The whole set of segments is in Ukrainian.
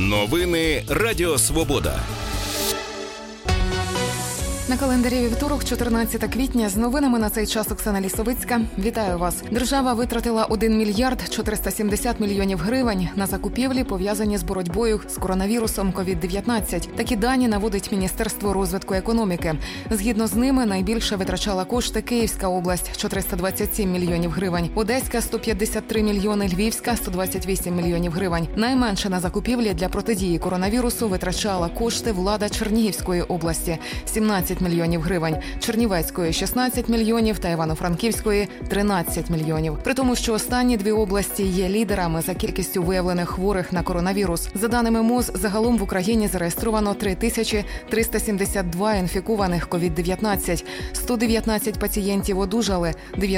Новини Радіо Свобода. На календарі вівторок, 14 квітня. З новинами на цей час Оксана Лісовицька. Вітаю вас. Держава витратила 1 мільярд 470 мільйонів гривень на закупівлі, пов'язані з боротьбою з коронавірусом COVID-19. Такі дані наводить Міністерство розвитку економіки. Згідно з ними, найбільше витрачала кошти Київська область – 427 мільйонів гривень, Одеська – 153 мільйони, Львівська – 128 мільйонів гривень. Найменше на закупівлі для протидії коронавірусу витрачала кошти влада Чернігівської області – 17 мільйонів гривень, Чернівецької – 16 мільйонів та Івано-Франківської – 13 мільйонів. При тому, що останні дві області є лідерами за кількістю виявлених хворих на коронавірус. За даними МОЗ, загалом в Україні зареєстровано 3372 інфікованих COVID-19. 119 пацієнтів одужали,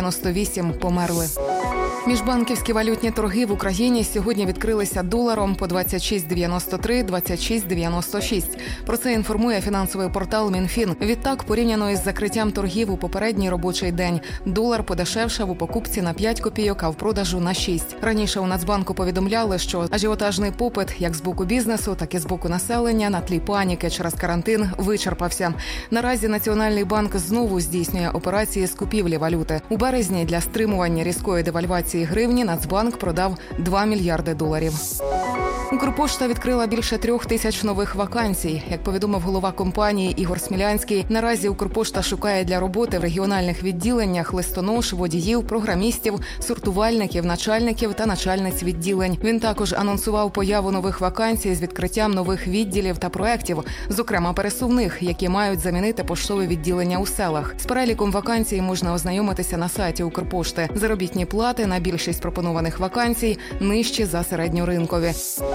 98 померли. Міжбанківські валютні торги в Україні сьогодні відкрилися доларом по 26.93, 26.96. Про це інформує фінансовий портал Мінфін. Відтак, порівняно із закриттям торгів у попередній робочий день, долар подешевшав у покупці на 5 копійок, а в продажу на 6. Раніше у Нацбанку повідомляли, що ажіотажний попит як з боку бізнесу, так і з боку населення на тлі паніки через карантин вичерпався. Наразі Національний банк знову здійснює операції з купівлі валюти. У березні для стримування різкої девальвації гривні Нацбанк продав 2 мільярди доларів. Укрпошта відкрила більше 3000 нових вакансій. Як повідомив голова компанії Ігор Смілянський, наразі Укрпошта шукає для роботи в регіональних відділеннях листонож, водіїв, програмістів, сортувальників, начальників та начальниць відділень. Він також анонсував появу нових вакансій з відкриттям нових відділів та проєктів, зокрема пересувних, які мають замінити поштові відділення у селах. З переліком вакансій можна ознайомитися на сайті Укрпошти. Заробітні плати на більшість пропонованих вакансій нижчі за середньоринкові.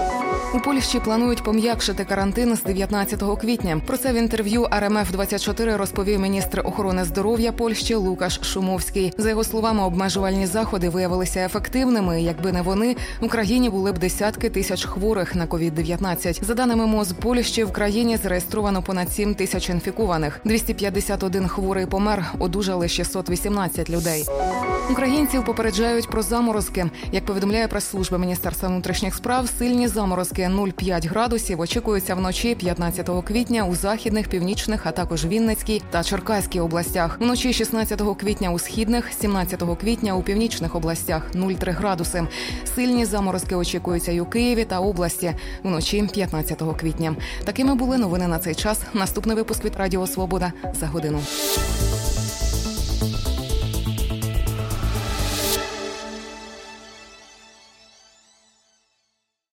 У Польщі планують пом'якшити карантин з 19 квітня. Про це в інтерв'ю РМФ-24 розповів міністр охорони здоров'я Польщі Лукаш Шумовський. За його словами, обмежувальні заходи виявилися ефективними. Якби не вони, в Україні були б десятки тисяч хворих на COVID-19. За даними МОЗ Польщі, в країні зареєстровано понад 7 тисяч інфікованих. 251 хворий помер, одужали 618 людей. Українців попереджають про заморозки. Як повідомляє прес-служба Міністерства внутрішніх справ, сильні заморозки 0,5 градусів очікуються вночі 15 квітня у західних, північних, а також Вінницькій та Черкаській областях. Вночі 16 квітня у східних, 17 квітня у північних областях 0,3 градуси. Сильні заморозки очікуються й у Києві та області вночі 15 квітня. Такими були новини на цей час. Наступний випуск від Радіо Свобода за годину.